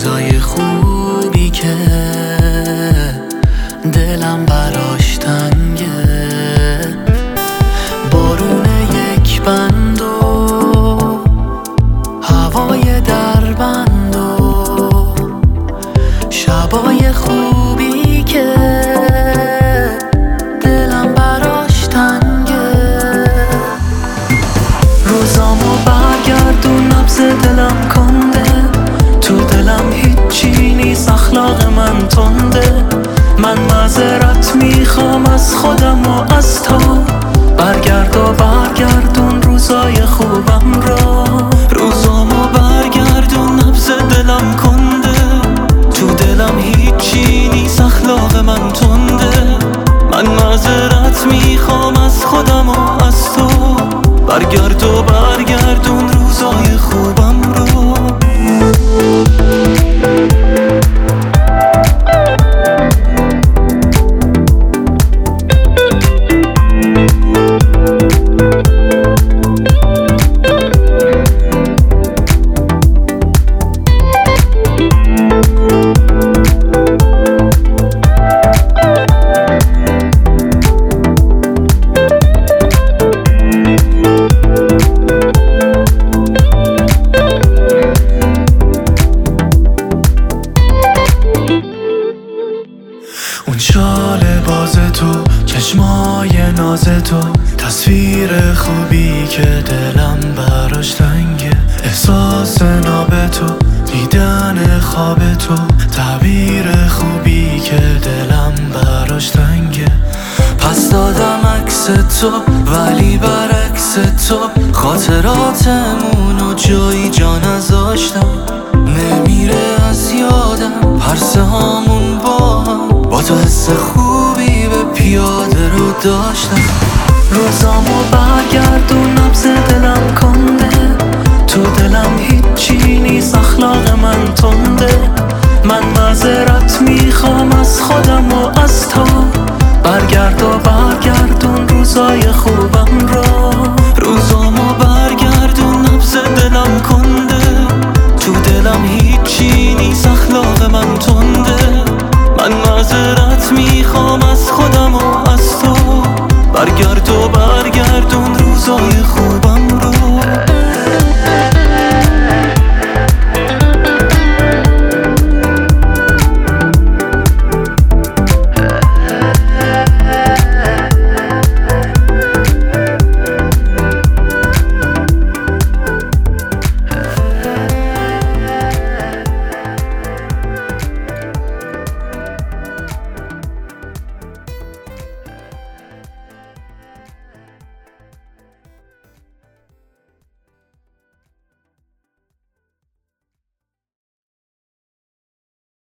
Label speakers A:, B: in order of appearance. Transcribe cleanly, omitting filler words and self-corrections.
A: روزای خوبی که دلم براش تنگه، بارون یک بند و هوای دربند و شبای خوبی که دلم براش تنگه. روزامو برگردون، نبض دلم کنده، تو دلم هیچی نیست، اخلاق من تنده. من معذرت میخوام از خودم و از تو، برگرد و برگردون روزای خوبم را. روزامو برگردون، نبض دلم کنده، تو دلم هیچی نیست، اخلاق من تنده. من معذرت میخوام از خودم و از تو، برگرد و برگردون روزای خوبم را. اون شال باز تو، چشمای ناز تو، تصویر خوبی که دلم براش تنگه، احساس ناب تو، دیدن خواب تو، تعبیر خوبی که دلم براش تنگه. پس دادم عکس تو ولی برعکس تو، خاطراتمونو جایی جا نذاشتم، نمیره از یادم پرسه هامون با هم، با تو حس خوبی به پیاده رو داشتم. روزامو برگردون، نبض دلم کنده، تو دلم هیچی نیست، اخلاق من تنده. من معذرت میخوام از خودم و